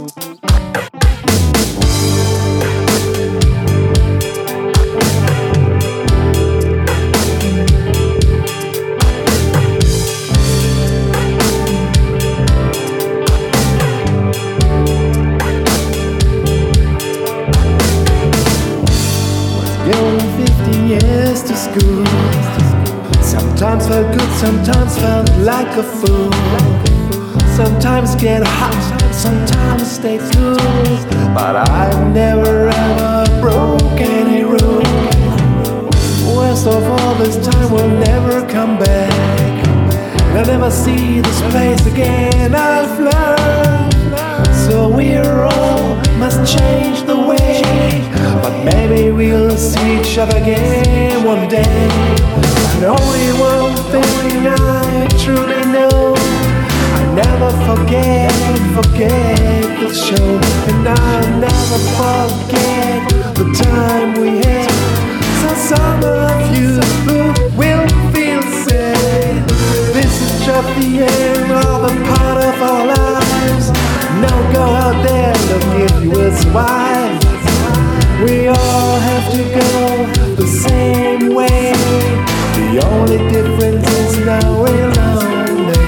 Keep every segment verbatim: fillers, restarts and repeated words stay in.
Going fifteen years to school. Sometimes felt good, sometimes felt like a fool. Sometimes get hot, sometimes stay cool. But I've never ever broke any rule. Worst of all, this time will never come back. And I'll never see this place again. I've learned, so we're all must change the way. But maybe we'll see each other again one day. And only one thing I truly know, I never forget, forget the show. And I'll never forget the time we had. So some of you will feel sad. This is just the end of a part of our lives. Now go out there, look if you will survive. We all have to go the same way. The only difference is now we're lonely.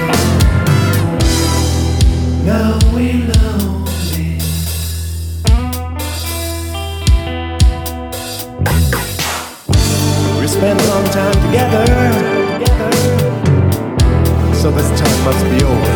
Now we're lonely. We spent a long time together, so this time must be over.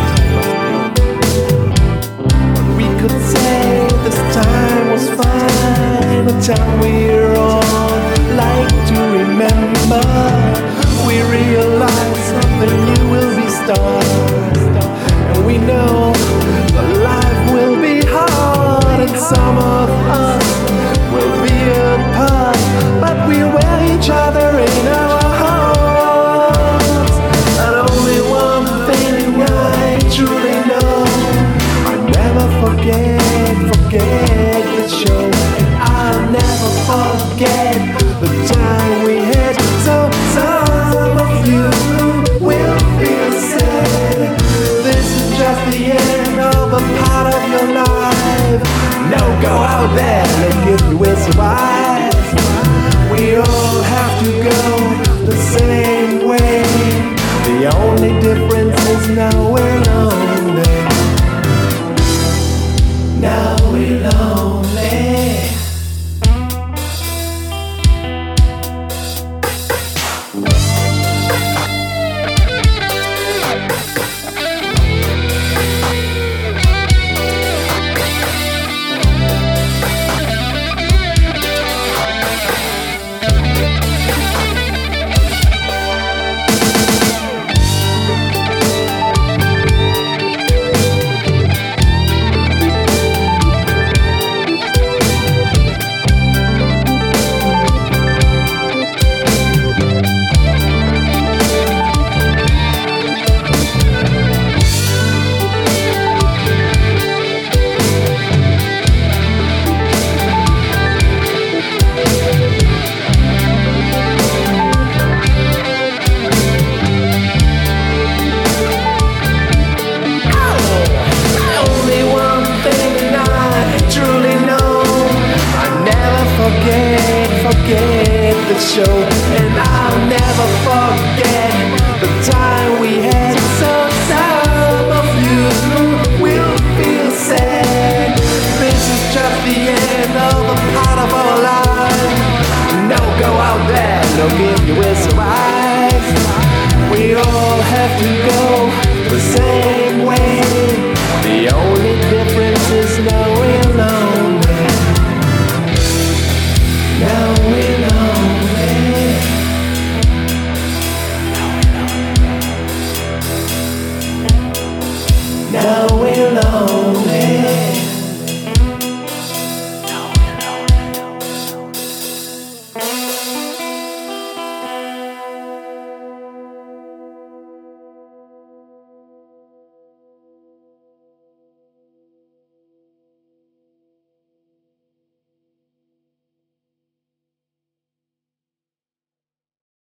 We could say this time was fine, a time we're all like to remember. We realize something new will be started, and we know that life will be hard, and some of us will be apart, but we wear each other in our hearts. And only one thing I truly know, never forget, forget the show. I'll never forget the time we had. So some of you will feel sad. This is just the end of a part of your life. Now go out there, look if you will survive. We all have to go the same way. The only difference is now we're lonely. Now we're lonely. Forget the show, and I'll never forget the time we had. So some of you will feel sad. This is just the end of a part of our life. Now go out there, look if you will survive. We all have to go the same way. The only